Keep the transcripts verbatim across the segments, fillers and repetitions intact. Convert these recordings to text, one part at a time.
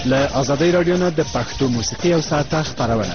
له آزادۍ رادیو نه د پښتو موسیقي او ساعته خپرونه.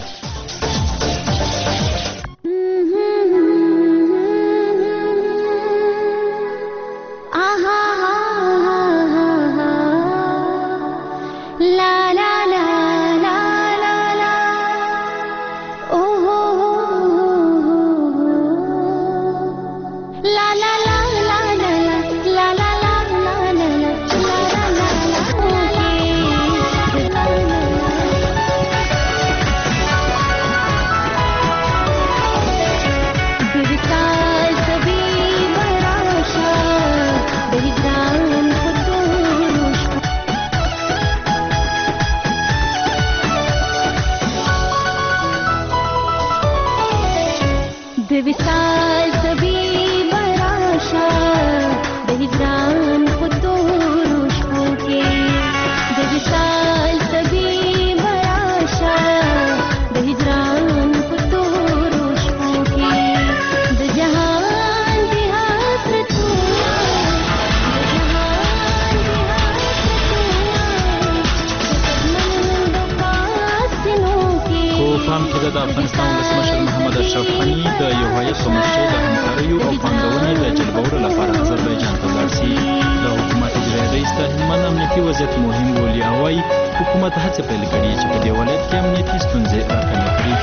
د افغانستان ولسمشر محمد اشرف غني د یو هیات په مشرۍ د همکاریو او پانګونې د جلبولو لپاره آذربایجان ته لاړ شي. د حکومت اجرایي رئیس د هلمند امنیتي وضعیت مهم بولي او وایي حکومت هڅې پیل کړي چې په دې ولایت کې امنیتي ستونزې راکمې کړي.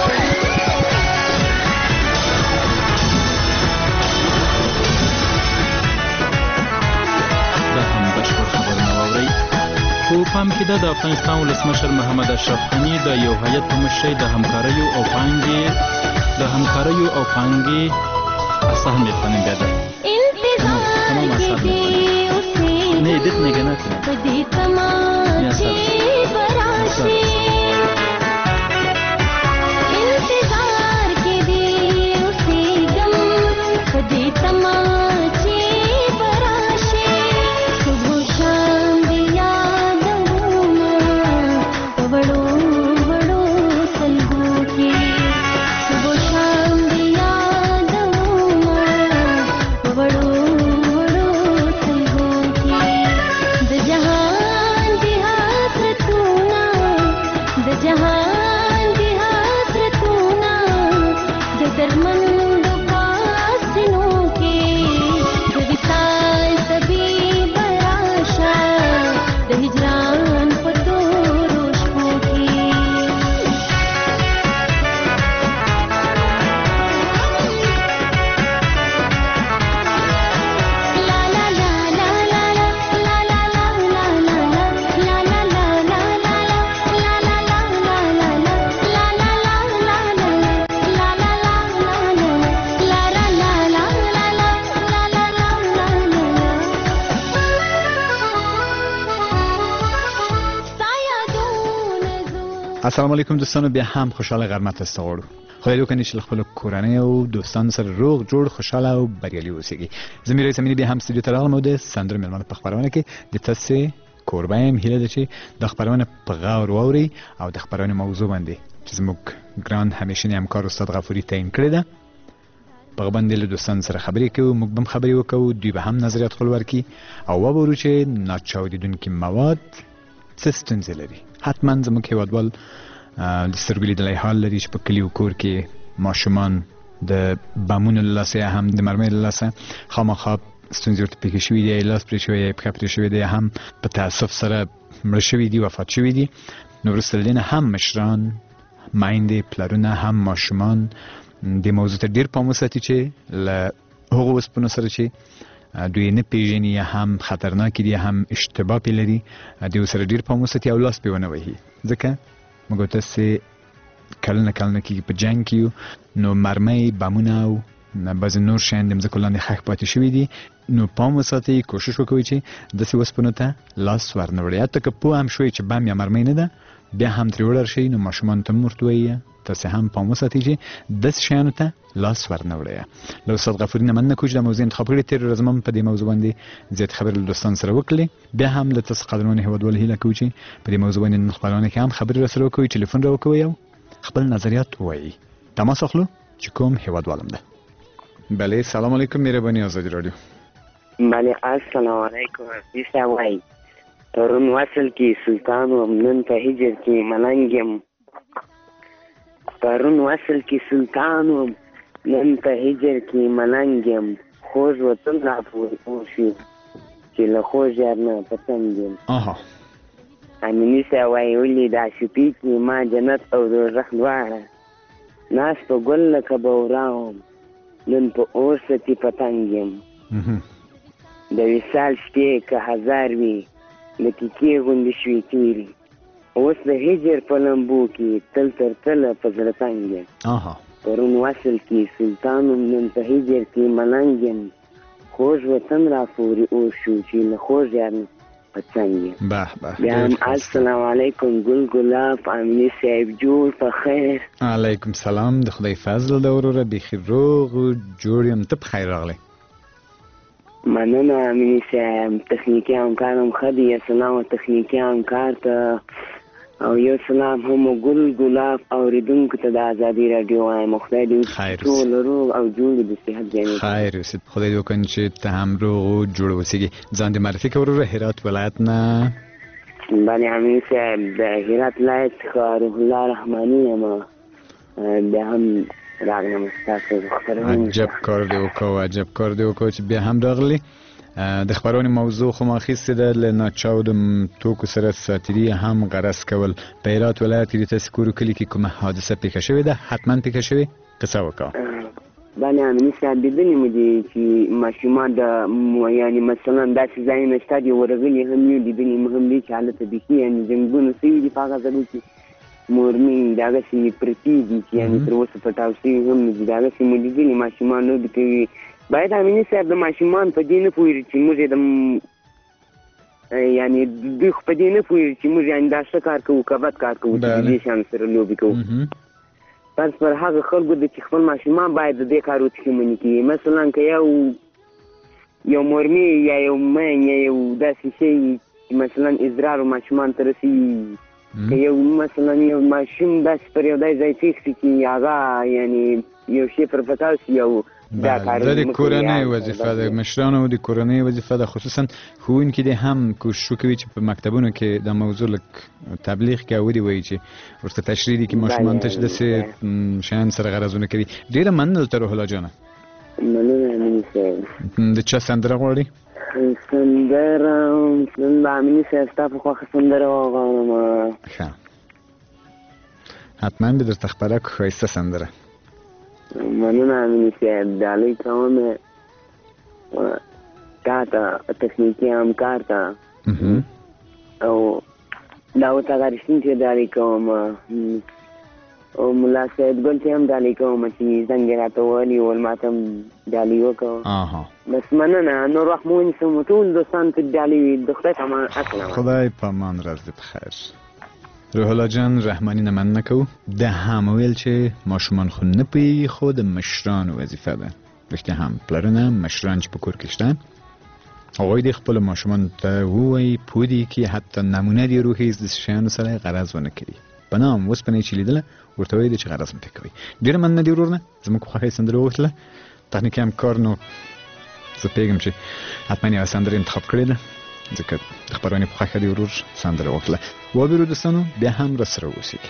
دا هم بشپړ خبرونه واورئ. په پام کې ده د افغانستان ولسمشر محمد اشرف غني د یو هیات په مشرۍ د همکاریو او پانګې د همکاریو او پانګې اصحاب میکنیم بیاده تمام تمام اصحاب میکنیم نه ایدت نگه نکنیم السلام علیکم دوستانو، بیا هم خوشحال غرمت است غواړو. خدای دې وکړي چې خپل کورنۍ او دوستان سره روغ جوړ خوشاله او بریالي اوسئ. زه مې رئیس امینی بیا هم استودیو ته راغلم او د سندرو مېلمانه په خپرونه کې د تاسو کوربه یم. هیله ده چې د خپرونه په غور واورئ او د خپرونې موضوع باندې چې زموږ ګران همیشنی همکار استاد غفوري تعیین کړې ده په هغه باندې له دوستانو سره خبرې کوو، موږ به هم خبرې وکړو، دوی به هم نظریات خپل ورکړي او وګورو چې ناچاودېدونکي مواد څه ستونزې لري. حتما زموږ هېوادوال د سترګو لیدلی حال لري چې په کلي او کور کې ماشومان د بمونو له لاسه یا هم د مرمۍ له لاسه خامخا ستونزې ورته پېښې شوي دي، لاس پرې شوی یا پښه پرې شوې ده، یا هم په تاسف سره مړه شوي دي، وفات شوي دي. نو وروسته له دې نه هم مشران، میندې، پلرونه، هم ماشومان د موضوع ته ډېر پام وساتي چې له هغو وسپنو سره چې دوی نه پیژني یا هم خطرناکې دي یا هم اشتباه پې لري دوی ورسره ډېر پام وساتي او لاس پې ونه وهي. ځکه موږ تاسې کلونه کلونه کېږي په جنګ کې یو، نو مرمۍ، بمونه او بعضې نور شیان د مځکو لاندې ښخ پاتې شوي دي. نو پام وساتئ، کوشش وکوئ چې داسې وسپنو ته لاس ورنه وړئ. حتی که پوه هم شوئ چې بم یا مرمۍ نه ده، بیا هم ترې وډار شئ، نو ماشومانو ته هم ورته ووایئ، تاسې هم پام وساتئ چې داسې شیانو ته لاس ورنه وړئ. له استاد غفوري نه مننه کوم چې دا موضوع انتخاب کړې. تېره ورځ هم په دې موضوع باندې زیات خبرې له دوستانو سره وکړلې. بیا هم له تاسو قدرمنو هېوادوالو هیله کوو چې په دې موضوع باندې نن خپرونه کې هم خبرې راسره وکوئ، ټلیفون راوکوئ او خپل نظریات ووایئ. تماس اخلو چې کوم هېوادوالم ده. بله، سلام علیکم، مهرباني آزادی رادیو. بله، السلام علیکم. عزیز وای پرون وصل کې سلطان وم نن په هجر کې ملنګ یم پرون وصل کې سلطان وم نن په هجر کې ملنګ یم خوږ وطن را پورې اوسي چې له خوږ یار نه پسند یم امیني صاحب وایي ولې دا شپې کې ما جنت او دوزخ دواړه ناست په ګل لکه بورا وم نن په اور ستې پتنګ یم د وصال شپې که هزار وي دقیقې غوندې شوې تېرې اوس د هجر په لمبو کې تل تر تله په زړه تنګ یم پرون وصل کې سلطان وم نن په هجر کې ملنګ یم خوږ وطن را پورې اوس شو چې له خوږ یار نه پسند یم بیا هم السلام علیکم ګل ګلاب امیني صاحب جوړ په خیر علیکم سلام د خدای فضل ده وروره بیخي روغ جوړ یم ته په خیر راغلی مننه امیني صاحب تخنیکي همکار هم ښه دی سلام تخنیکي همکار ته او یو سلام هم ګل ګلاب اورېدونکو ته د ازادي راډیو وایم خدای دې ټول روغ او جوړ د صحت جانب خیر اوسې خدای دې وکړي چې ته هم روغ او جوړ اوسېږي ځان دې معرفي کړه وروره هرات ولایت نه بله امیني صاحب د هرات ولایت څخه روح الله رحماني یم بیا هم راغلم ستاسو عجب کار دې وکړو عجب کار دې وکړو چې بیا هم راغلی د خبرونې موضوع خو ما اخیستې ده له ناچاودو توکو سره ساتیري هم غرض کول په هرات ولایت کې د تاسې کورو کلي کې کومه حادثه پیښه شوې ده حتما پیښه شوې قصه وکړه بله امیني صاحب لیدلي مو دي چې ماشومان د یعنې مثلا داسې ځایونه شته دي ورغلي هم یو لیدلي مو هم دي چې هلته بیخي یعنې جنګونه شوي دي په هغه ځایو کې مورمې دغسې پرتې دي چې یعنې تر اوسه پټاو شوي هم نه دي دغسې مو لیدلي ماشومان لوبې کوي باید امیني صاحب د ماشومان په دې نه پوهېږي چې موږ یې د یعنې دوی خو په دې نه پوهېږي چې موږ یعنې دا ښه کار کوو که بد کار کوو چې د دې شیانو سره لوبې کوو بس پر هغه خلکو د چې خپل ماشومان باید د دې کارو څخه منې کړي مثلا که یو یو مورمې یا یو مین یا یو داسې شی مثلا اضرار ماشومان ته رسوي که یو مثلا یو ماشوم داسې پر یو دای ځای پېښ شي چې هغه یعنې یو شی پر پتاو شي یو دا د کورنۍ وظیفه ده مشرانو د کورنۍ وظیفه ده خصوصا ښوونکي دې هم کوشش وکوي چې په مکتبونو کې دا موضوع لږ تبلیغ کړي او دې وایي چې ورته تشریح دي چې ماشومان ته چې داسې شیان سره غرضونه کوي ډېره مننه درته روح الله جانه مننه امیني صاحب د چا سندره غواړې سندره امیني صاحب ستا په خوښه سندره وغواړم ښه حتما به درته خپره کړو ښایسته سندره مننه امیني صاحب ډالۍ کوم تا ته تخنیکي همکار ته او داود اغا رښتین ته ډالۍ کوم او ملا سید ګل ته هم ډالۍ کوم چې زنګ یې راته ووهلي ول ما ته هم ډالۍ وکړو بس مننه نور وخت مو ونیسم ټول دوستانو ته ډالۍ د خدای په امان السلام خدای په امان ورځ دې بخیر روح الله جان رحماني نه مننه کوو د هم ویل چې ماشومان خو نه پوهېږي خو د مشرانو وظیفه ده رښتیا هم پلرونه مشران چې په کور کې شته هغوی دې خپلو ماشومانو ته ووایي پوه دي کړي حتی نمونه دې روښي د شیانو سره یې غرض ونه کړي په نام اوسپنې چې لیدله ورته وایي دي چې غرض مه پرې کوئ ډېره مننه دې ورور نه زموږ په خوښۍ سندره وغوښتله تخنیکي همکار نو زه پوهېږم چې حتما یوه سندره انتخاب کړې ده ځکه د خپرونې په خوښه دې ورور سندره وکړله وابېرو دوستانو بیا هم راسره اوسېږي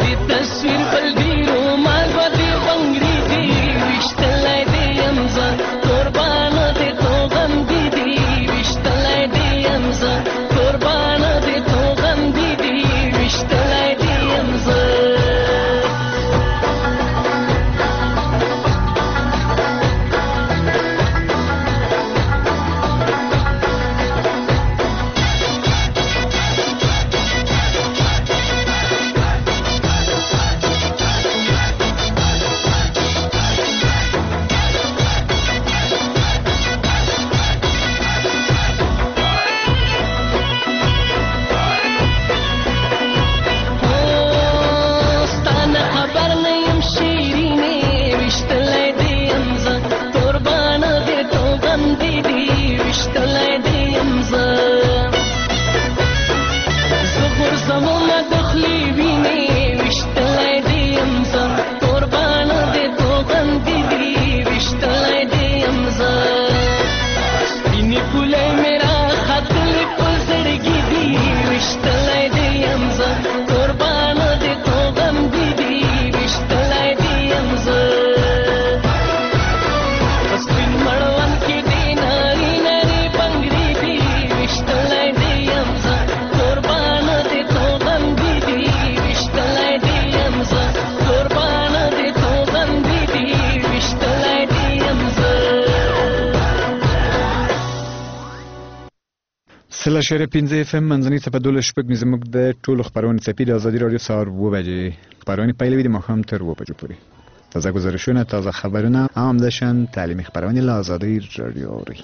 سلا شعر پنځه اف ام منځنۍ څپه دولس شپږ زموږ د ټولو خپرونې څپې د ازادي راډیو سهار اوه بجې خپرونې پیلوي د ماښام تر اوه بجو پورې. تازه گزارشونه، تازه خبرونه او همداشان تعلیمي خپرونې له ازادي راډیو اوري.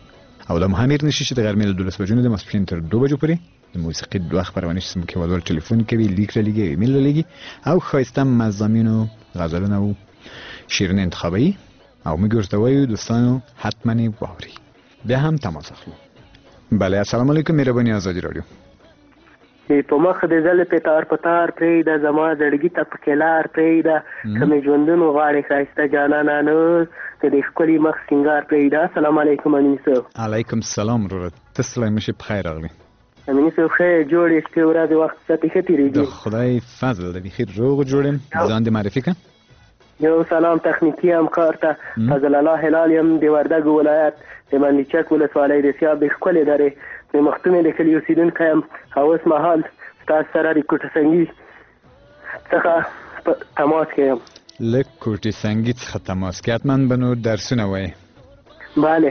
او دا مهم هېر نشي چې د غرمې له دولس بجو نه د ماسپښین تر دوه بجو پورې د موسیقي دوه خپرونې چې زموږ هېوادوال ټلیفون کوي، لیک رالیږي، ایمیل رالیږي او ښایسته مضامینو، غزلونه او شعرونه انتخابوي او موږ ورته وایو دوستانو حتما یې واورئ. بیا هم تماس اخلو. بله، السلام علیکم، مهرباني ازادي راډیو. په مخ د زل په تار په تار پرېږده، زما زړګي ته پکې لار پرېږده، که مې ژوندون وغواړې ښایسته جانانه نو که د ښکلي مخ سینګار پرېږده. السلام علیکم امین صاحب. علیکم السلام وروره، ته سلام شي، په خیر راغلی. امین صاحب ښه یې، جوړ یې، شپې ورځې وخت ساتې ښه تېرېږي؟ د خدای فضل دی، بېخي روغ جوړ یم. ځان دې معرفي کړه. یو سلام تخنیکي همکار ته، فضل الله هلال یم، د وردګو ولایت د منډیچک ولسوالۍ د سیاب د ښکلې درې د مختومې د کلي اوسېدونکی یم او اوس مهال ستاسو سره د کوټه سنګي څخه تماس کې یم. له کوټې سنګي څخه تماس کې حتما به نو درسونه وایې؟ بله.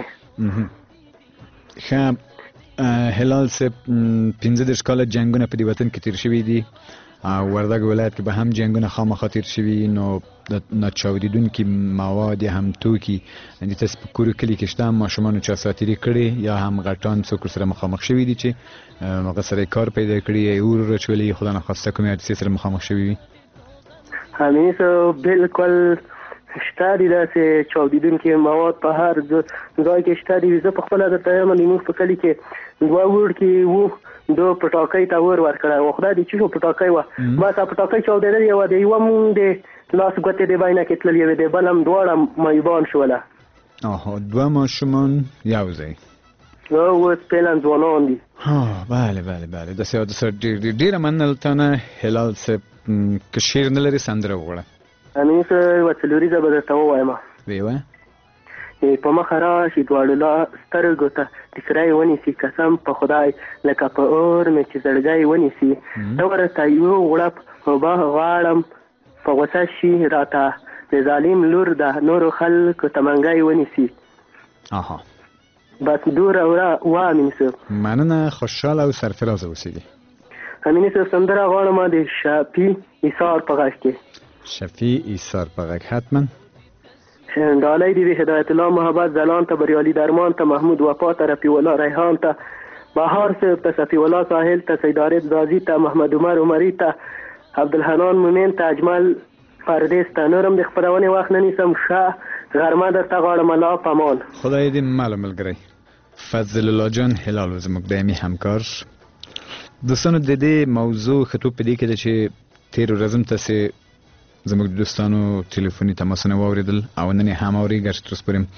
ښه هلال صاحب، پنځه دېرش کاله جنګونه په دې وطن کې تېر شوي دي او وردګ ولایت کې به هم جنګونه خامخا تېر شوي، نو د ناچاودېدونکي مواد یا هم توکي د تاسو په کور کلي کې شته؟ ماشومانو چا ساتیري کړې یا هم غټان څوک سره مخامخ شوي دي چې هغه سره کار پیدا کړي یا اور اچولي، خدا نخواسته کومې حادثې سره مخامخ شوي وي؟ امین صاحب بالکل شته دي داسې چاودېدونکي مواد په هر ځای کې شته دي. زه په خپله درته یم زموږ په کلي کې دوه وړکي وو، دو پټاکۍ ته ور ورکړی و، خدای دې چیشو پټاکۍ وه، بس پټاکۍ چاودېدلې وه، د یوه مونږ د لاس ګوتې د بینه کې تللې وې، د بل هم دواړه معیوبان شوله. آها، دوه ماشومان یو ځای؟ اوس فعلا ځوانان دي. ها بله بله بله، داسې حادثه ډېر ډېره مننه تا نه هلال صاحب. که شعر نه لرې سندره وغواړه. امین صاحب یوه څلوریزه به درته ووایم. ویې وایه. په مخه راشي دواړو لا سترګو ته ټیکری ونیسي، قسم په خدای لکه په اور مې چې زړګی ونیسي، ته ورته یو غړپ اوبه غواړم په غوسه شي راته د ظالم لور ده نورو خلکو ته منګی ونیسي. آها، بس دوره وره وا امین صاحب. مننه، خوشحاله او سرفرازه اوسېږي. امین صاحب سندره غواړم د شفیع ایثار په غږ کې. شفیع ایثار په غږ حتما. ډالۍ دې د هدایت الله محبت زلان ته، بریالي درمان ته، محمود وفا ته، رفیع الله ریحان ته، بهار صاحب ته، صفی الله ساحل ته، سید عارف زازي ته، محمد عمر عمري ته، عبدالحنان مومن ته، اجمل پردیس ته. نورم د خپرونې وخت نه نیسم، ښه غرمه درته غواړم. الله پامان. خدای دې مل ملګری فضل الله جان هلال زموږ دایمي همکار. دوستانو د دې موضوع خطوب په دې کې ده چې تېر ورځ هم تاسې زموږ د دوستانو ټلیفوني تماسونه واورېدل او نن یې هم اورئ، ګرچې تر اوسه پورې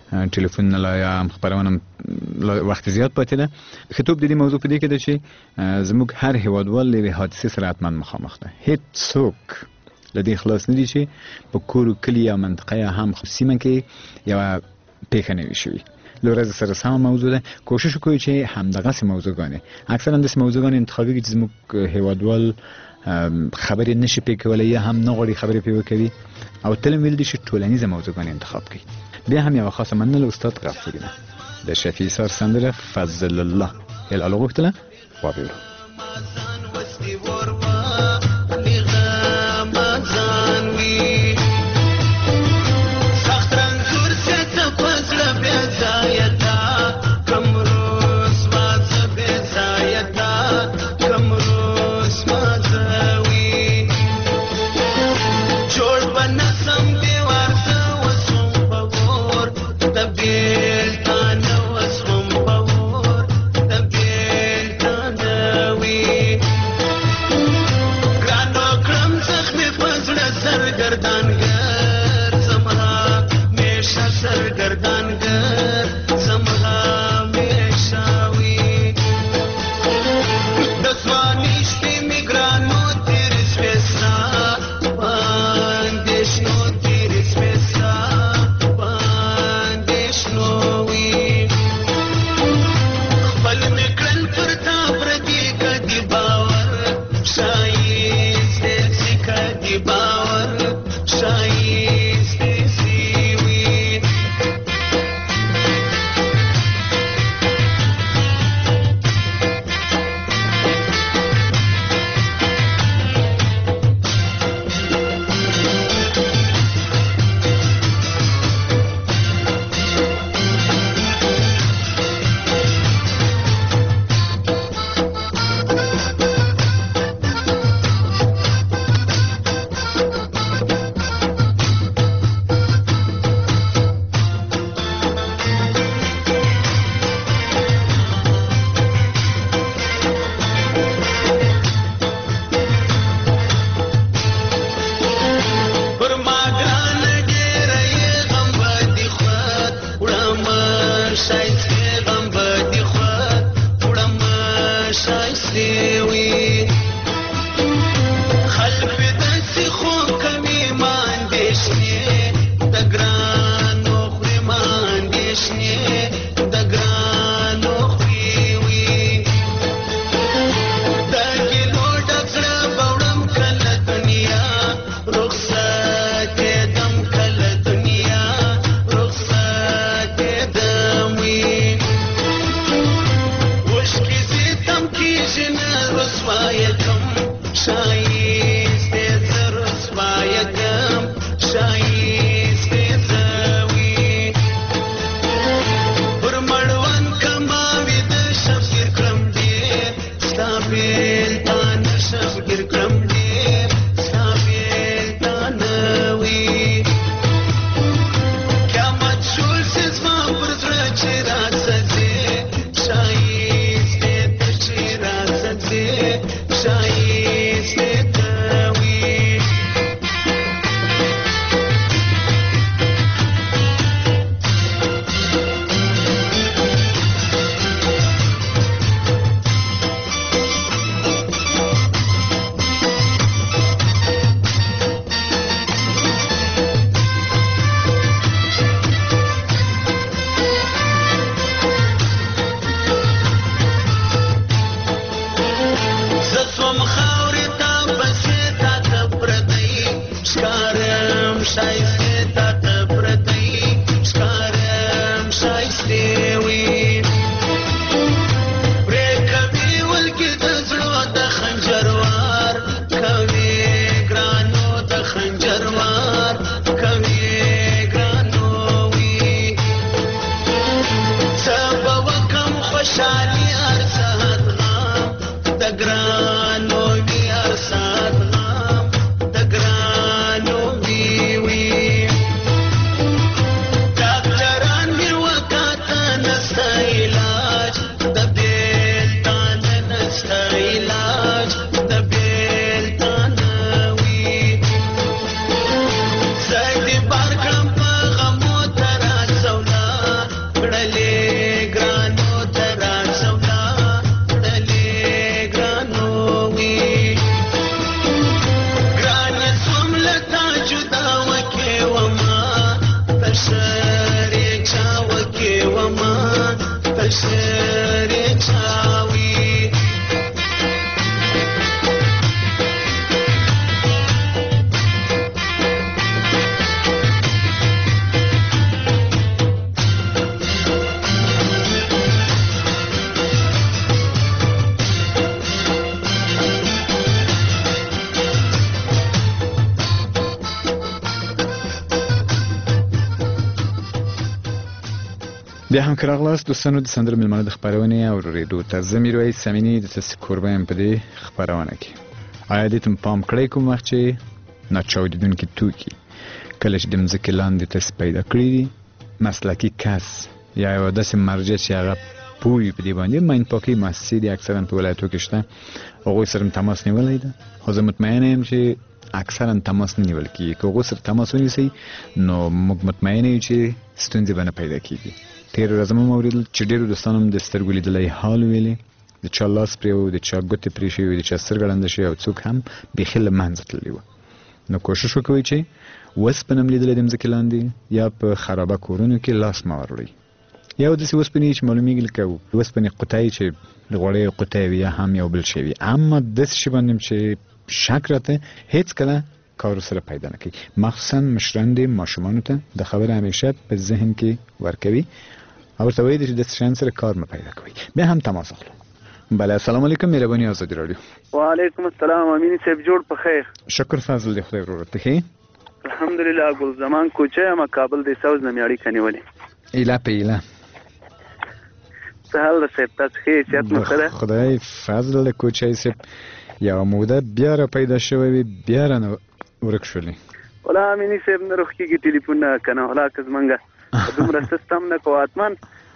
ټلیفون نه لا یا خبرونه وخت زیات پاتې ده. خطوب د دې موضوع په دې کې ده چې زموږ هر هیوادوال له حادثې سره حتما مخامخ ده. هیڅ څوک له دې خلاص نه دي چې په کور کلی یا منطقه یا هم سیمه کې یوه پیښه نه وي شوې. له ورځې سره سمه موضوع ده. کوشش وکړو چې همدغسې موضوعګانې اکثرا داسې موضوعګانې انتخابي کړي چې زموږ هیوادوال خبرې نشي پې کولی یا هم نه غواړي خبرې پې وکوي، او تل هم ویل دي چې ټولنیزه موضوعګانې انتخاب کړي. بیا هم یوه خاصه مننه له استاد غفوري نه د شفیع سار سندره فضل الله الهله غوښتله واورو. We بیا هم که راغلاست دوستانو د سندرو میلمانه د خپرونې اورېدو ته زه میرویس امیني دلته کوربه یم په دې خپرونه کې. آیا دې ته پام کړی کوم وخت چې ناچاودېدونکي توکي کله چې د مځکې لاندې تاسې پیدا کړي دي مسلکي کس یا یوه داسې مرجع چې هغه پوهوي په دې باندې ماین پاکۍ مؤسسې دي اکثرا په ولایتو کې شته هغوی سره م تماس نیولی ده خو زه مطمئنه یم چې اکثرا تماس نه نیول کېږي که هغوی سره تماس ونیسئ نو موږ مطمئنه یو چې ستونزې به نه پیدا کېږي. تېره ورځ مو اورېدل چې ډېرو دوستانو م د سترګو لیدلی حال ویلې د چا لاس پرې و د چا ګوتې پرې شوي د چا سترګه ړنده شوې او څوک هم بیخي له منځه تللي وه. نو کوشش وکوئ چې وسپنه م لیدلی د مځکې لاندې یا په خرابه کورونو کې لاس مه وروړئ. یا داسې وسپنې چې معلومیږي لکه وسپنې قطۍ چې د غوړیو قطۍ وي یا هم یو بل شی وي اما داسې شي باندې چې شک راته هیڅ کله کار سره پیدا نه کوي. مخصوصا مشران دې ماشومانو ته د خبره همیشه په ذهن کې ورکوي او ورته وایي چې داسې شیانو سره کار مه پیدا کوئ. بیا هم تماس اخلو. بله السلام علیکم مهرباني آزادي راډیو. وعلیکم السلام امین صاحب جوړ په خیر. شکر فضل دی خدای وروره ته ښې؟ الحمدلله ګل زمان کوچه یم کابل د ساوز نه مې اړیکه نیولې. ایله په ایله څه حال ده صاحب تاسو ښې صحت مو ښه ده؟ خدای فضل دی کوچی صاحب یوه موده بیا را پیدا شوی وي بیا رانه ورک شولې. ولا امیني صاحب نه روښ کېږي ټلیفون نه که نه ولا که زمونږ دومره سیستم نه کوو اتمن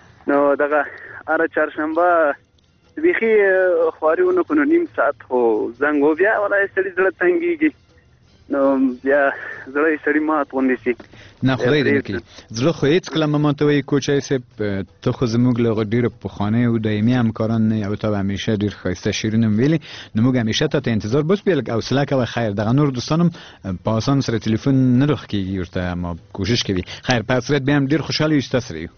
نو دغه هره چهارشنبه بیخي خواري ونه کړو نو نیم ساعت خو زنګ و بیا ولا سړي زړه تنګېږي نو بیا زړه یې سړي مات غوندې شي. نه خدای دې نه کړي زړه خو هېڅ کله مه ماتوئ کوچی صاحب ته خو زموږ له هغه ډېرو پخوانیو او دایمي همکاران نه یې او تا به همیشه ډېر ښایسته شعرونه م ویلي نو موږ همیشه تا ته انتظار بس بیا لږ حوصله کوه خیر دغه نور دوستان هم په اسان سره تلیفون نه روښ کېږي ورته اما کوشش کوي. خیر په صورت بیا هم ډېر خوشحاله یو چې تا سره یو.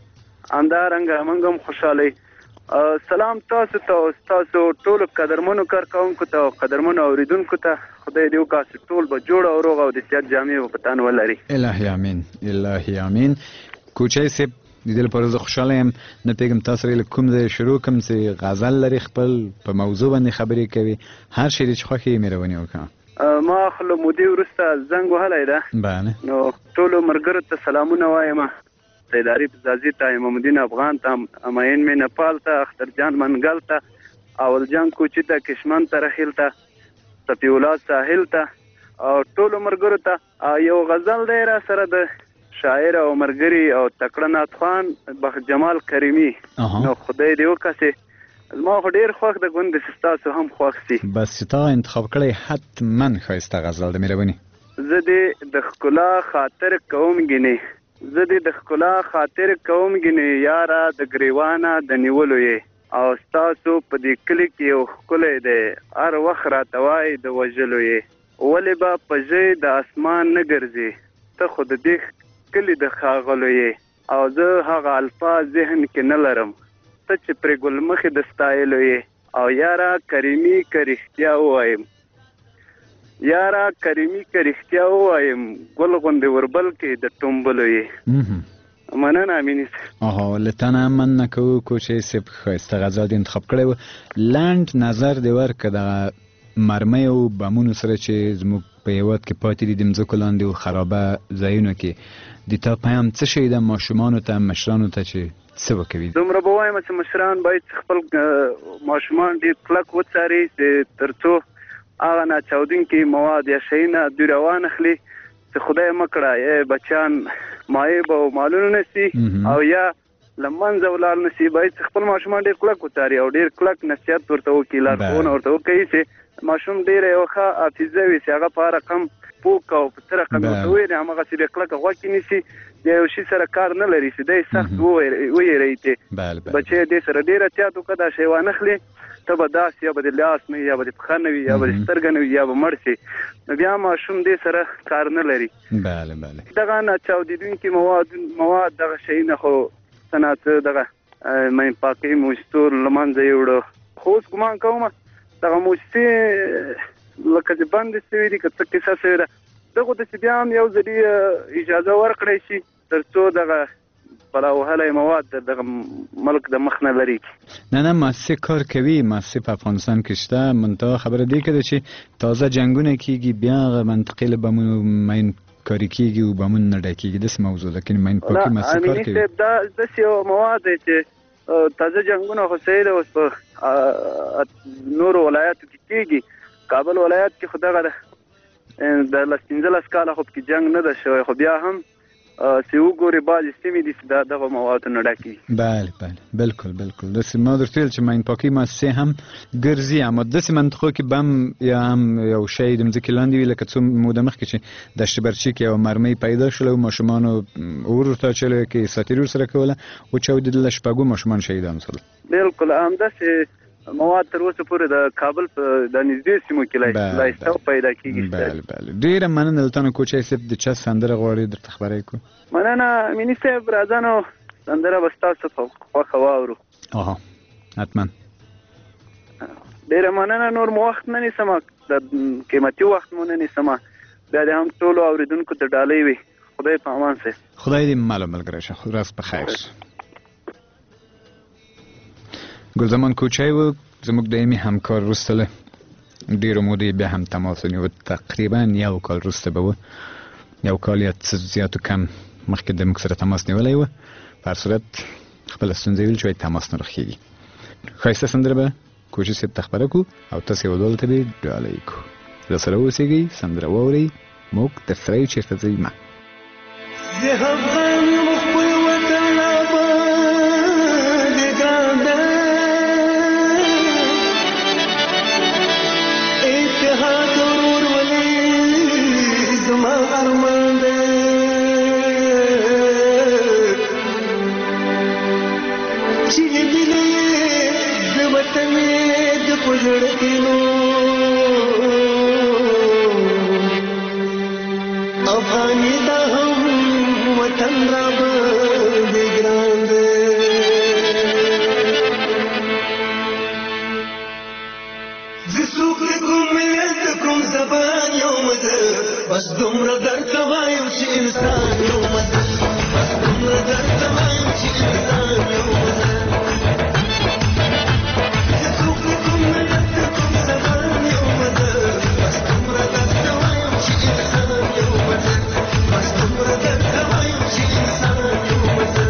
همدارنګه موږ هم خوشحاله یو. سلام تاسو ته تاسو ټولو قدرمنو کارکوونکو ته او قدرمنو اوریدونکو ته خدای دې وکړي ټول به جوړ او روغ او د صحت جامې به په تن ولري. الهي امین الهي امین. کوچی صاحب د دې لپاره زه خوشحاله یم نه پوهېږم تاسو سره له کوم ځایه شروع کړم چې غزل لري خپل په موضوع باندې خبرې کوي هر شی دې چې خوښ یې مهرباني وکړه. ما خو له مودې وروسته زنګ وهلی ده بله نو ټولو ملګرو ته سلامونه وایم سیداري پزازي ته امام الدین افغان ته امین مې نپال ته اختر جان منګل ته اول جان کوچي ته کشمن ته رحیل ته صفي الله ساحل ته او ټولو ملګرو ته یو غزل دی را سره د شاعر او ملګري او تکړه ناتخوان بخ جمال کریمي نو خدای دې وکړي زما خو ډېر خوښ د ګوند چې ستاسو هم خوښ سي. بس چې تا انتخاب کړی حتما ښایسته غزل ده مهرباني. زه دې د ښکلا خاطر کوم ګینې زه دې د ښکلا خاطر کوم ګینې یاره د ګریوانه د نیولو یې او ستاسو په دې کلي کې یو ښکلی دی هر وخت راته وایي د وژلو یې ولې به په ژۍ د اسمان نه ګرځې ته خو د دې کلي د ښاغلو یې او زه هغه الفاظ ذهن کې نه لرم ته چې پرې ګلمخې د ستایلو یې او یاره کریمي که رښتیا ووایم یاره کریمي که رښتیا ووایم ګل غوندې وربل کې د ټومبلو یې. مننه امیني صاحب. آها له تا نه مننه کوو کوچی صاحب ښایسته غزل دې انتخاب کړی و. لنډ نظر دې ورکړه دغه مرمۍ او بمونو سره چې زموږ په هېواد کې پاتې دي د مځکو لاندې او خرابه ځایونو کې د تا پیام څه شی ده ماشومانو ته مشرانو ته چې څه وکوي؟ دومره به وایم چې مشران باید خپل ماشومان ډېر کلک وڅاري چې تر څو هغه ناچاودونکي مواد یا شیونه دوی راوانخلي چې خدای مه کړه یا بچیان مایب او مالونه نه سي او یا له منځه ولاړ نه سي باید خپل ماشومان ډېر کلک وڅاري او ډېر کلک نصیحت ورته وکړي لارښوونه ورته وکوي چې ماشوم ډېره یوه ښه حافظه وي چې هغه په هر رقم پوک او په څه رقم ورته وویلي هماغسې ډېر کلکه غوږ کې نیسي د یو شي سره کار نه لري چې دی سخت وویروي چې بچی دې سره ډېر احتیاط وکړه دا شی وانخلي ته به داسې یا به د لاس نه وي یا به د پښه نه وي یا به د سترګه نه وي یا به مړ شي نو بیا ماشوم دې سره کار نه لري. بله بله دغه ناچاودېدونکي مواد مواد دغه شیونه خو صنعت دغه مین پاکۍ موجستور له منځه یې وړه خو اوس ګمان کوم دغه موجستې لکه چې بندې شوي دي که څه کیسه شوې ده دغو ته چې بیا هم یو ځلي اجازه ورکړی شي تر څو دغه بلا وهلی مواد دغه ملک د مخ نه لري. نه نه مؤسسې کار کوي مؤسسې په افغانستان کې شته منتها خبره دې که ده چې تازه جنګونه کېږي بیا هغه منطقې له بمونو مین کاری کېږي او بمونه نه ډکېږي، داسې موضوع ده. که ماین پاکي ما څه کار کوي؟ دا داسې یو مواد دی چې تازه جنګونه خو صحیح ده، اوس په نورو ولایاتو کې کېږي. کابل ولایت کې خو دغه ده د لس پنځلس کاله خو پکې جنګ نه ده شوی، خو بیا هم چې وګورې بعضې سیمې دي چې دا دغه موادو نه ډکې. بله بله بالکل بالکل. داسې ما درته ویل چې ماین پاکي مؤسسې هم ګرځي، اما داسې منطقو کې به هم یا هم یو شی د مځکې لاندې وي، لکه څو موده مخکې چې دشت برچي کې یوه مرمۍ پیدا شوله او ماشومانو اور ورته اچولی کې ساتیري ورسره کوله، وچاودېدله، شپږو ماشومان شهیدان شول. بالکل همداسې مواد تر اوسه پورې د کابل په د نږدې سیمو کې لایسته پیدا کېږي. بله بله. ډېره مننه له تا نه کوچی صاحب. د چا سندره غواړې درته خبره یې کړو؟ مننه امیني صاحب. راځه نو سندره به ستاسو په خوښه واورو. اها حتما. ډېره مننه. نور مو وخت نه نیسم، د قیمتي وخت مو نه نیسم. بیا دې هم ټولو اورېدونکو ته ډالۍ وي. خدای په امان شه. خدای دې مل و ملګری شه. ورځ په خیر. ګلزمان کوچی و، زموږ دایمي همکار وروسته له ډېرو مودې بیا هم تماس ونیو. تقریبا یو کال وروسته به و، یو کال یا څه زیات و کم مخکې د موږ سره تماس نیولی و. په هر صورت خپله ستونزه یې ویل چې وایي تماس نه راخېږي. ښایسته سندره به کوچي صاحب ته خپره کړو او تاسې یو ډول ته به یې ډالۍ کړو. راسره اوسېږئ، سندره واورئ، موږ درسره یو چېرته ځئ مه. بس دومره درته وایم چې انسان یو مزه، بس دومره درته وایم چې انسان یو مزه. زه څوک نه کوم ملت د کوم زبان یو مزه، بس دومره درته وایم چې انسان یو مزه، بس دومره درته وایم چې انسان یو مزه.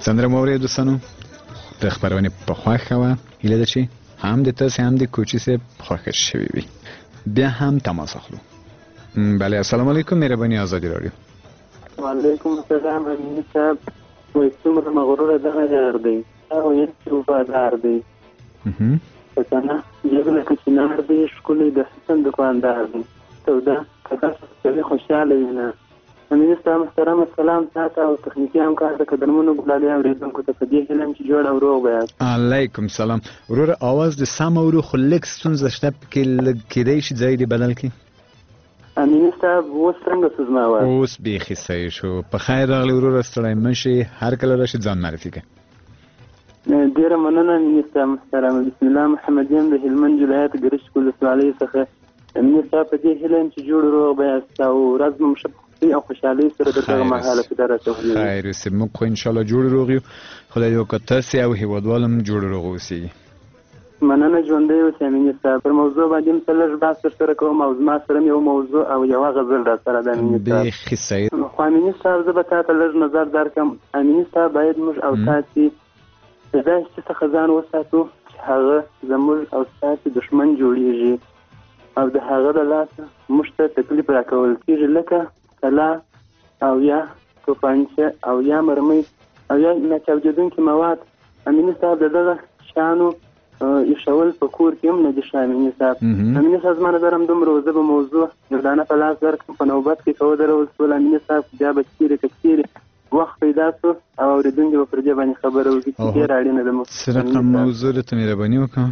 سندره مو اورېدو دوستانو د خبرونې په خوښه وه، هیله ده چې هم د تاسې هم د کوچي صاحب خوښه شوې وي. بیا هم تماس اخلو. بله السلام علیکم، مهرباني آزادي راډیو. وعلیکم السلام امین صاحب. وایي څومره مغروره دغه یار دی، هغه ویل چې وفادار دی که که نه ژبه لکه چنار دی، ښکلی د حسن دوکاندار دی، توده که داسې کوي خوشحاله وي نه. امین صاحب محترم السلام تاته او تخنیکي همکار د قدرمنو ګلالي اورېدونکو ته په دې هیله یم چې جوړ او روغ به یاست. علیکم سلام. وروره اواز د سم اورو خو لږ ستونزه شته پکې، لږ کیدای شي ځای دې بدل کړي. امین صاحب اوس څنګه شو زما اواز؟ اوس بیخي صحیح شو. په خیر راغلی وروره، ستړی مه شي، هر کله راشي ځان معرفي کړه. ډېره مننه امین صاحب محترمه. بسم الله محمد یم د هلمند ولایت ګرشک ولسوالۍ څخه. امین صاحب په دې هیله یم چې جوړ روغ به یاست او ورځ مو ښه او خوشحالۍ سره د دغه مهاله په در رسولي. خیر اوسې، موږ خو انشاءالله جوړ روغ یو. خدای دې وکړه تاسې او هېوادوال هم جوړ روغ اوسېږي. مننه، ژوندی اوسې امین صاحب. پر موضوع باندې هم څه لږ بحث درسره کوم او زما سره هم یو موضوع او یوه غزل را سره ده امین صاحب. بیخي صحیح. خو امین صاحب زه به تا ته لږ نظر درکړم. امین صاحب باید موږ او تاسې د داسې څه څخه ځان وساتو چې هغه زموږ او ستاسې دښمن جوړېږي او د هغه د لاسه موږ ته تکلیف راکول کېږي، لکه کلا او یا توپانچه او یا مرمۍ او یا ناچاودېدونکي مواد. امین صاحب د دغه شیانو ایښول په کور کې هم نه دي ښه امین صاحب. امین صاحب زما نظر هم دومره و. زه به موضوع یو دانه په لاس درکړم، په نوبت کې که ودرول شول امین صاحب بیا به چېرې که چېرې وخت پیدا شو او اورېدونکي به پر دې باندې خبره وکړي چې ډېره اړینه ده. څه رقم موضوع درته مهرباني وکړه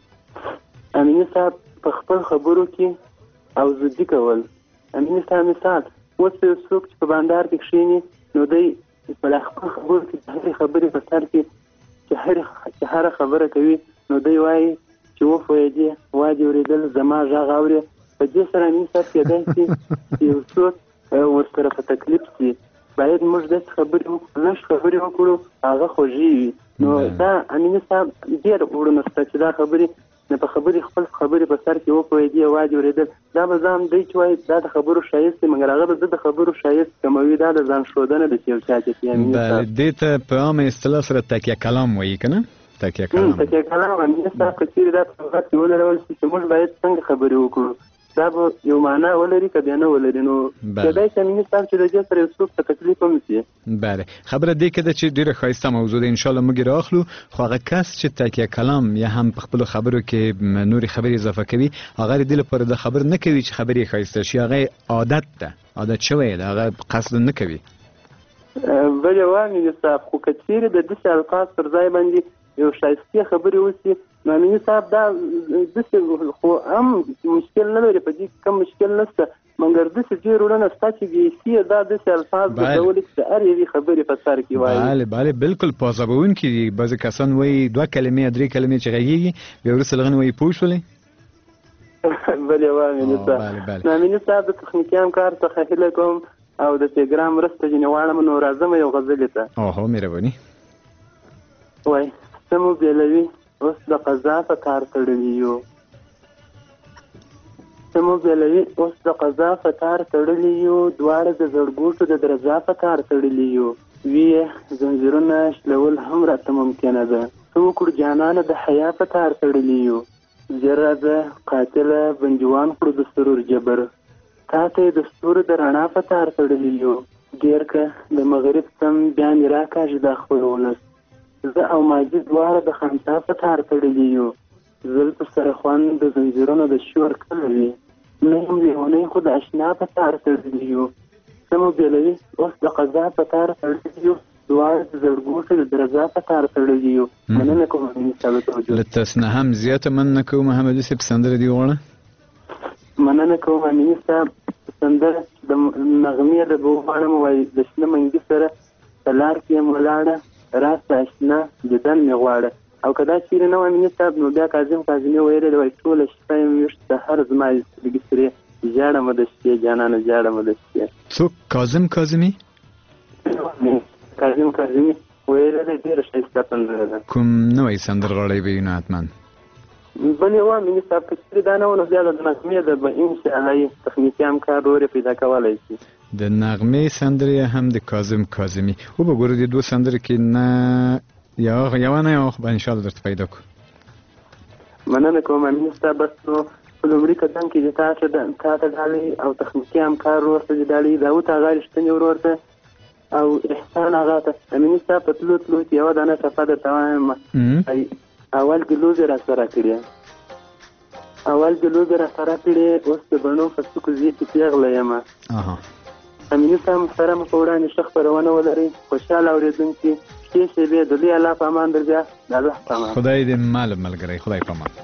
امین صاحب؟ په خپل خبرو کې او زدي کول. امین صاحب مثال اوس یو څوک چې په بانډار کې کښېني نو دی په خپل خبرو کې د هرې خبرې په سر کې چې هره خبره کوي نو دی وایي چې وفویدې وا دې اورېدل زما غږ اورې. په دې سره امین صاحب کېدای شي چې یو څوک ورسره په تکلیف شي. باید موږ داسې خبرې وکړو، لږ خبرې وکړو هغه خوږې وي. نو دا امین صاحب ډېر وړونه شته چې دا خبرې نه په خبرې خپل خبرې په سر کې وپوهېدې وا دې اورېدل. دا به ځان دی چې وایي دا د خبرو ښایست دی، مګر هغه به زه د خبرو ښایست کموي. دا د ځان ښودنه ده چې یو چا کې امین صاحب. بله دې ته په عامه اصطلاح سره تکیه کلام وایي که نه؟ تکیه کلام تکیه کلام امین صاحب که چېرې دا په وخت کې ولرول شي چې موږ باید څنګه خبرې وکړو، دا به یو معنا ولري که بیا نه ولري. نو کېدای شي امین صاحب چې د دې سره یو څوک ته تکلیف هم شي. بله خبره دې کې ده چې ډېره ښایسته موضوع ده، انشاءالله موږ یې رااخلو. خو هغه کس چې تکیه کلام یا هم په خپلو خبرو کې نورې خبرې اضافه کوي، هغه د دې لپاره د خبر نه کوي چې خبرې یې ښایسته شي، هغه عادت ده، عادت شوی ده، هغه قصد نه کوي. بلې وه امین صاحب، خو که چېرې د داسې الفاظ پر ځای باندې یو ښایستې خبرې وشي نو امین صاحب دا داسې خو هم مشکل نه لري، په دې کې کم مشکل نشته، مګر داسې ډېر وړونه شته چې بیخي دا داسې الفاظ ګرځولي چې د هر یوې خبرې په سر کې وایي. بله بله بالکل پازابونکي دي. بعضې کسان وایي دوه کلمې درې کلمې چې غږېږي بیا وروسته له هغې نه وایي پوه شولې. بلې وه امین صاحب. نو امین صاحب د تخنیکي همکار څخه هیله کوم او د ټیګرام مرسته ځینې غواړم نو راځم یو غزلې ته. اوهو مهرباني. وایي څه مو بېلوي اوس د قضا په کار تړلي یو، څه مو بېلوي اوس د قضا په کار تړلي یو، دواړه د زړګوټو د درزا په کار تړلي یو، ویې زنځیرونه شلول هم راته ممکنه ده، څه وکړو جانانه د حیا په کار تړلي یو، ژر راځه قاتله بندیوان کړو د سرور جبر، تا ته یې د ستورو د رڼا په کار تړلي یو، ډېر که د مغرب سم بیا مې راکاږي دا خپل ولس، زه او ماجد دواړه د خندا په تار تړلي یو، زلفو سره خوند د زنځیرونو د شور کله وي، نه یم لیونی خو د اشنا په تار تړلي یو، څه مو بېلوي اوس د قضا په تار تړلي یو، دواړه د زړګوټو د درزا په تار تړلي یو. مننه کوم امین صاحب توجه. له تاسو نه هم زیاته مننه کوم. محمد یوسف سندره دې وغواړه. مننه کوم امین صاحب. سندره د نغمې د به وغواړم، وایي د شنه منګي سره په لار کې یم ولاړه راسته اشنا دیدن مې غواړه، او که دا چېرې نه و امین صاحب نو بیا کاظم کاظمي ویلی دی وایي ټوله شپه یم ویښ سهر زما سترګې سرې ژاړمه د شپې جانانه ژاړمه د شپې. څوک کاظم کاظمي؟ کاظم کاظمي ویلی دی، ډېره ښایسته سندره ده. کوم نوی سندرغاړی به وي نو حتما بلې وه امین صاحب که چېرې دا نه و نو بیا د نغمې ده به انشاءالله تخنیکي همکار ورې پیدا کولی شي. د نغمې سندرې هم د کاظم کاظمي. او به ګورو د دوه سندرې کې نه یا یو نه یو به ان شاء الله درته پیدا کو. مننه کوم امین صاحب. بس نو په لومړي قدم کې د تاسو د تاسو ډالۍ او تخنیکي همکار ورته د ډالۍ داوود هغه رښتینی ورور ته او احسان هغه ته. امین صاحب په تلو تلو کې یو دانه صفه درته وایم. اول کې لوبې راسره کړې اول کې لوبې راسره کړې اوس د بڼو په څوکو ځای کې پیغله یم. امین صاحب سره مو په وړاندې ښه خپرونه ولرئ. خوشحاله اورېدونکي ښې شېبې د لوی الله په امان در بیا د الله په امان. خدای دې مال ملګری. خدای په امان.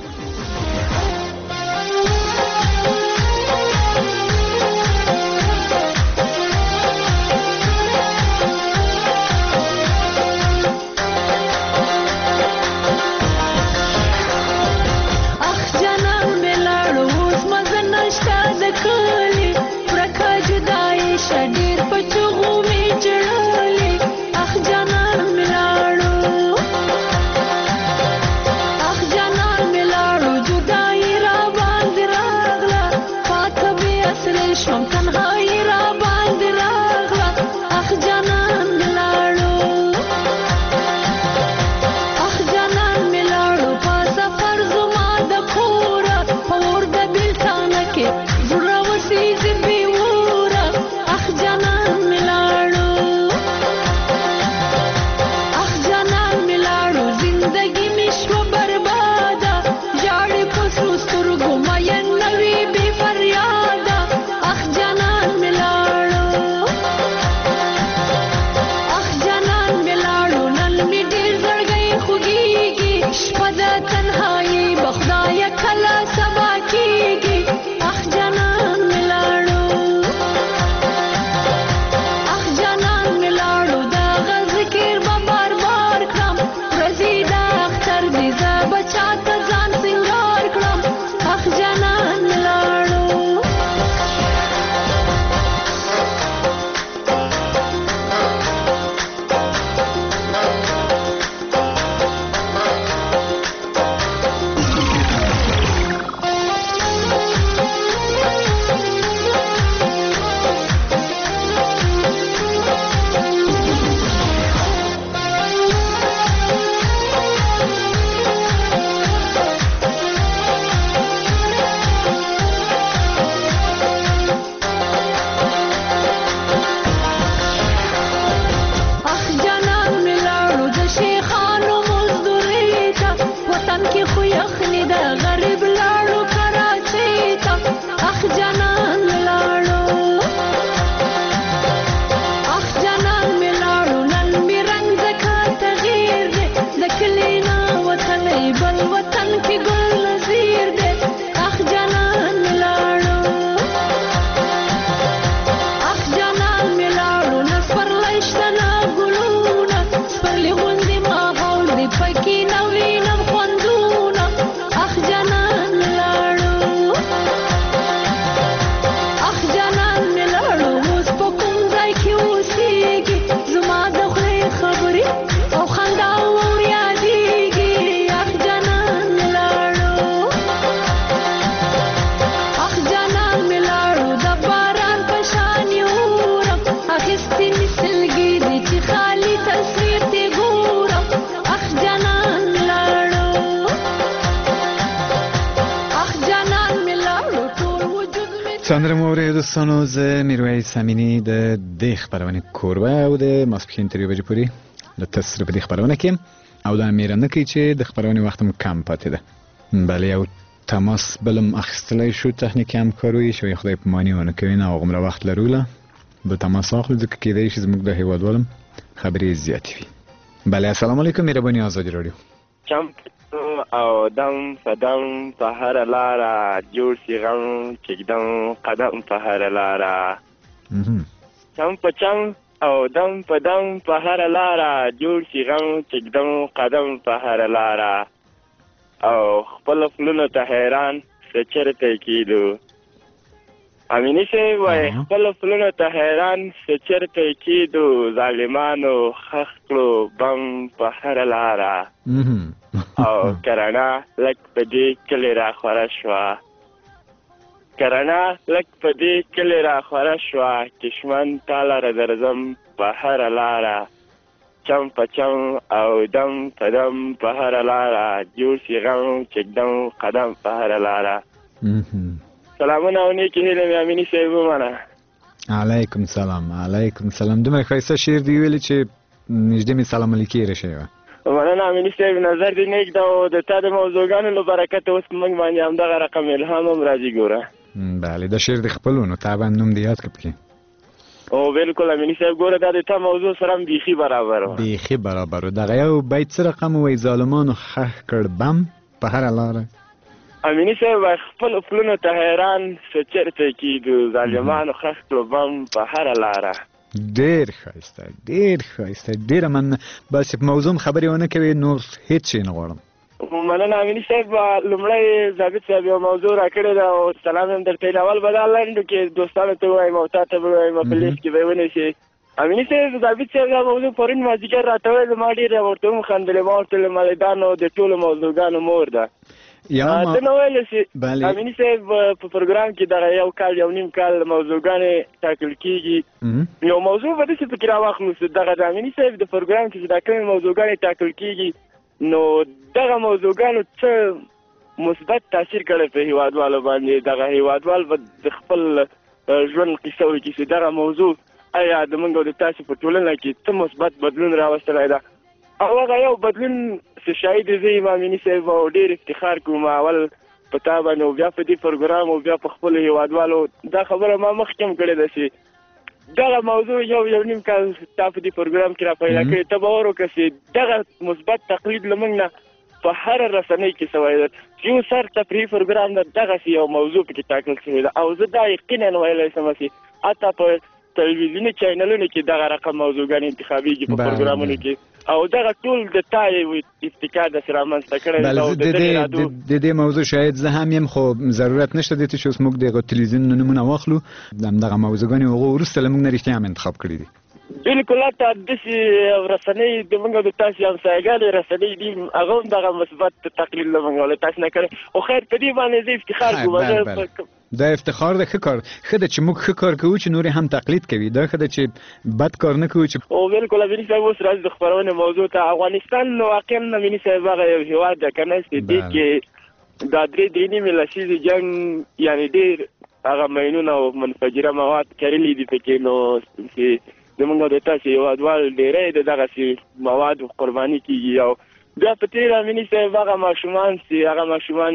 سندره مورد دوستانو زه میرویس امینی د دې خبرونه کوربه او د ماسپخین تر یو بجې پورې له تاسو سره په دې خبرونه کې او دا میرنه کوي چې د خبرونه وخت هم کم پاتې ده. بله یو تماس بلم اخیستلی شو تخنیکي همکاروي شوی خدای په مانی ونه کوي نه هغومره وخت لروله به تماس اخلو ځکه کېدای شي زموږ د هیوادوالم خبرې زیاتې وي. بله السلام علیکم مهرباني آزادي راډیو. او دم فدم په هر لاره جوړ شي غم کېږدم قدم په هر لاره چم په چم او دم په دم په هر لاره جوړ شي غم کېږدم قدم په هر لاره او خپل خپلونو ته حیران څه چېرته کېدو. امیني صاحب وایي خپل خپلونو ته حیران څه چېرته کېدو ظالمانو ښخ کړو بم په هر لاره او کرانه لږ په دې کلي راخوره شوه کرنا لک په دې کلي را خوره شوه کشمن تا لره درځم په هره لاره چم په چم او دم په دم په هره لاره جوړ سي غم چکدم قدم په هره لاره. سلامونه او نیکې هیلې مې امیني صاحب ومنه. علیکم سلام علیکم سلام. دومره ښایسته شعر دی ویلی چې نږدې مې سلام علیکې رشی وه. مننه امیني صاحب، نظر دې نیک ده او د تا د موضوعګانو له برکته اوس موږ باندې همدغه رقم الهام هم راځي. ګوره بله دا شعر د خپلو نو طبعا نوم دې یاد کړه پکې. او بالکل امیني صاحب ګوره دا د تا موضوع سره هم بیخي برابر و. بیخي برابر و. دغه یو بیت څه رقم وایي؟ ظالمانو خښ کړ بم په هره لاره. امیني صاحب خپل پلونو ته حیران څه چېرته کېږو ظالمانو خښ کړو بم په هره لاره. ډېر ښایسته ډېر ښایسته ډېره مننه. بس په موضوع خبرې ونه کوې نور هېڅ شی نه غواړم. مننه امیني صاحب. لومړی ضابط صاحب یو موضوع راکړې ده او سلام هم درته اول به دا لنډو کې دوستانو ته ووایم او تا ته به ووایم په لیست کې به یې ونیسې. امیني صاحب ضابط صاحب دا موضوع پرون مازدیګر راته ویل ما ډېر ورته وخندلې. ما ورته ویل ملیدانو د ټولو موضوعګانو مور ده. ته نه ویلی چې امیني صاحب په پروګرام کې دغه یو کال یو نیم کال موضوعګانې ټاکل کېږي. یو موضوع به داسې پکې راواخلو چې دغه د امیني صاحب د پروګرام کې چې دا کومې موضوعګانې ټاکل کېږي نو دغه موضوعګانو څه مثبت تاثیر کړی په هیوادوالو باندې. دغه هیوادوال به د خپل ژوند قصه وکړي چې دغه موضوع آیا د موږ او د تاسې په ټولنه کې څه مثبت بدلون راوستلی ده. او هغه یو بدلون چې شاهد زه یم امیني صاحب او ډېر افتخار کوم اول په تا باندې او بیا په دې پروګرام او بیا په خپلو هیوادوالو دا خبره ما مخکې هم کړې ده چې دغه موضوع یو یو نیم کال تا په دې پروګرام کې را پیدا کړې. ته باور وکړه چې دغه مثبت تقلید له موږ نه په هره رسنۍ کې شوی ده چې یو سر تفریحي پروګرام ده دغسې یو موضوع پکې ټاکل شوې ده. او زه دا یقینا ویلی شم چې حتی په تلویزیوني چینلونو کې دغه رقم موضوعګانې انتخابېږي په پروګرامونو کې او دغه ټول د تا ابتکار داسې رامنځته کړی. د دې موضوع شاید زه هم یم خو ضرورت نشته دې ته چې اوس موږ دغه تلویزیون نومونه واخلو. همدغه موضوعګانې هغه وروسته له موږ نه رښتیا هم انتخاب کړي دي. بالکل حتی داسې رسنۍ د موږ او د تاسې همسایګانې رسنۍ دي هغه هم دغه مثبت تقلید له موږ او له تاسې نه کړی. خو خیر په دې باندې زه افتخار کوم. دا افتخار ده. ښه کار ښه ده چې موږ ښه کار کوو چې نور هم تقلید کوي. دا ښه ده چې بد کار نه کوو چې او بالکل امیني صاحب اوس راځي د خپرونې موضوع ته. افغانستان واقعا امیني صاحب هغه یو هېواد ده که نه چې دې کې دا درې درې نیمې لسیزې جنګ یعنې ډېر هغه ماینونه او منفجره مواد کرلي دي پکې نو چې زموږ او د تاسې هېوادوال ډېری د دغسې موادو قرباني کېږي. او بیا په تېر امیني صاحب هغه ماشومان چې هغه ماشومان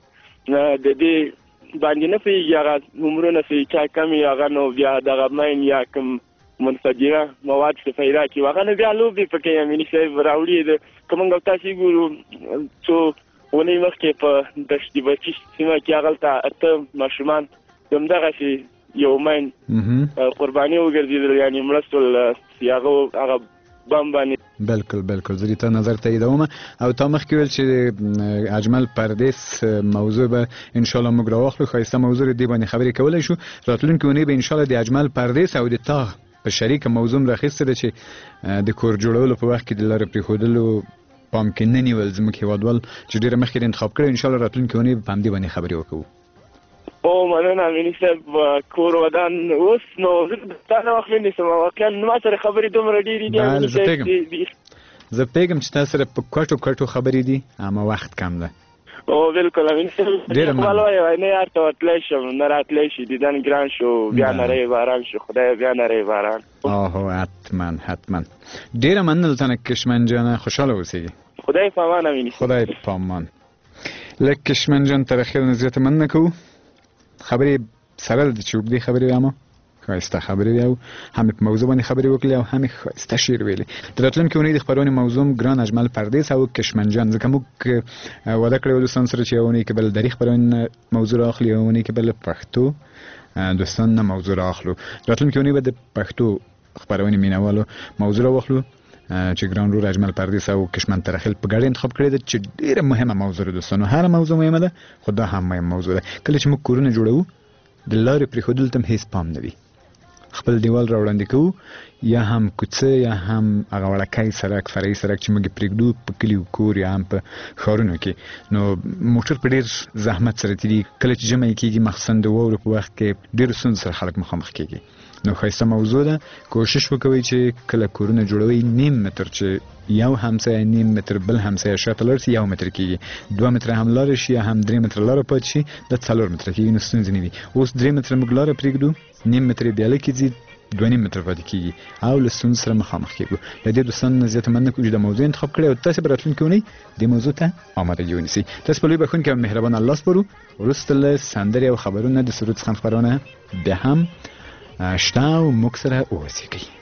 یعنې د دې باندې نه پوهېږي هغه عمرونه چې چا کم وي هغه نو بیا دغه مین یا کوم منفجره مواد چې پیدا کړي هغه نو بیا لوبې پکې امیني صاحب راوړي ده. که موږ او تاسې ګورو څو اونۍ مخکې په دشت بچي سیمه کې هغلته اته ماشومان د همدغسې یو مین قرباني وګرځېدل یعنې مړه شول چې هغه هغه بم باندې. بالکل بالکل زه دې ته نظر تاییدوم. او تا مخکې ویل چې اجمل پردیس موضوع به انشاءالله موږ راواخلو. ښایسته موضوع دې باندې خبرې کولی شو. راتلونکې اونۍ به انشاءالله د اجمل پردیس او د تا په شریکه موضوع م راخیستې ده چې د کور جوړولو په وخت کې د لارې پرېښودلو پام کې نه نیول زموږ هېوادوال چې ډېره مخکې انتخاب کړی. انشاءالله راتلونکې اونۍ به په همدې باندې خبرې وکړو. او مننه امیني صاحب. کور ودان اوس نو زه تا نه وخت ونیسم. واقعا ما سره خبرې دومره ډېرې دي امیني صاحب. زه پوهېږم چې تا سره په کوټو کوټو خبرې دي اما وخت کم ده. او بالکل امیني صاحب. ډېره مننه. وایه نه یار ته ورتلی شم نه راتلی شي دیدن ګران شو بیا نری باران شو خدای بیا نری باران. اوهو حتما حتما. ډېره مننه له تا نه کشمن جانه. خوشحاله اوسېږي. خدای په امان امیني صاحب. خدای په امان. لږ کشمن جان تر اخر نه زیاته مننه کوو. خبرې سره ده چې اوږدې خبرې وې اما ښایسته خبرې وې او هم په موضوع باندې خبرې وکړلې او هم ښایسته شعر ویلې. د راتلونکې اونۍ د خپرونې موضوع ګران اجمل پردیس او کشمن جان. ځکه موږ وعده کړې وه دوستانو سره چې یوه اونۍ کې به له دري خپرونې موضوع رااخلو یوه اونۍ کې به له پښتو دوستان نه موضوع رااخلو. راتلونکې اونۍ به د پښتو خپرونې مینوالو موضوع راواخلو چې ګران رور اجمل پردیس او کشمن ترخیل په ګډه انتخاب کړې ده چې ډېره مهمه موضوع ده دوستانو. هره موضوع مهمه ده خو دا هم مهم موضوع ده. کله چې موږ کورونه جوړوو د لارې پرېښودلو ته هم هېڅ پام نه وي. خپل دیوال را وړاندې کوو یا هم کوڅه یا هم هغه وړکای سړک فرعي سړک چې موږ پرېږدو په کلیو کور یا هم په ښارونو کې، نو موټر په ډېر زحمت سره تیری. کله چې جمع کېږي مخصوصا د واورو په وخت کې ډېرو ستونزو سره خلک مخامخ کېږي. نو ښایسته موضوع ده، کوشش وکوئ چې کله کورونه جوړوي نیم متر چې یو همسایه نیم متر بل همسایه شاته لاړ شي یو متر کېږي، دوه متره هم لاره شي یا هم درې متره لاره پاتې شي د څلور متره کېږي، نو ستونزې نه وي. اوس درې متره موږ لاره پرېږدو، نیم متر بیا لکې ځي، دوه نیم متر پاتې کېږي او له ستونزو سره مخامخ کېږو. له دې دوستانو نه زیاته مننه کوم چې د موضوع انتخاب کړی او تاسې به راتلونکې اونۍ دې موضوع ته آمادګي ونیسئ. تاسو په لوی بښونکي او مهربان الله سپارو. وروسته له سندرې او خبرونه د سرود څخه خپرونه بیا هم شته او موږ سره اوسئ.